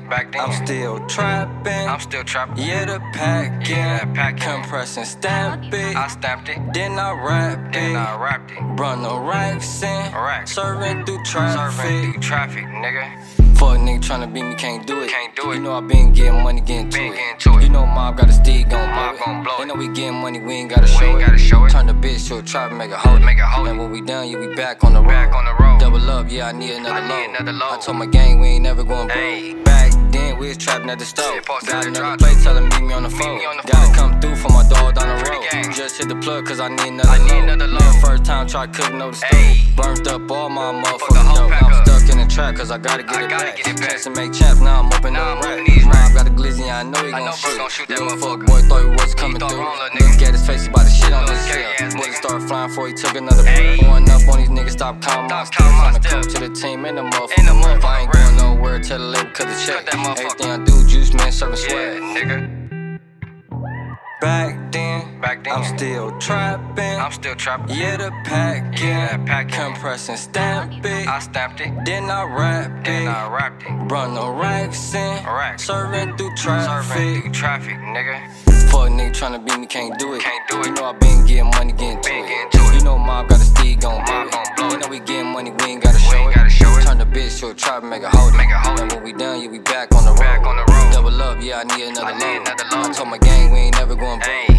I'm still trapping. Yeah, the packet. Compressing, stamp it. I stamped it. Then I wrapped it. Run the racks in. Serving through traffic. Nigga. Fuck nigga tryna beat me, can't do it. You know I been getting money, getting to it. You know mob got a steed gon' blow it. They know we getting money, we ain't gotta show it. Turn the bitch to a trap and make a hold it. And when we done, you be back on the road. Double up, yeah, I need another load. I told my gang we ain't never going broke. Back then we was trapping at the stove. Got another plate telling me on the phone. Gotta come through for my dog down the road. Just hit the plug cause I need another load. First time try cooking over the stove. Burnt up all my motherfucking dope. Now I'm stuck in the trap cause I gotta get it back. Chance to make champs, now I'm open up rap. Now I got a glizzy, I know he gon' shoot. Little fuck boy thought he was coming through. Look at his face, he bout to shit on his shit. Nigga started flying before he took another break. Going up on these niggas, stop counting my steps. I'm the coach to the team and the motherfucking month. I ain't going nowhere, tell the label cut the check. Everything I do, juice man, serving sweat. Back then, I'm still trapping. Yeah, the packet. Compressing, stamp it. I stamped it. Then I wrapped it. Run the racks in. Serving through traffic. Nigga. Fuck nigga tryna beat me, can't do it. You know I been getting money, getting to it. You know mob got a steed gon' blow it. They know we getting money, we ain't gotta show it. Turn the bitch to a trap and make a hold it. And when we done, you be back on the road. Double up, yeah, I need another load. I told my gang we ain't never going broke.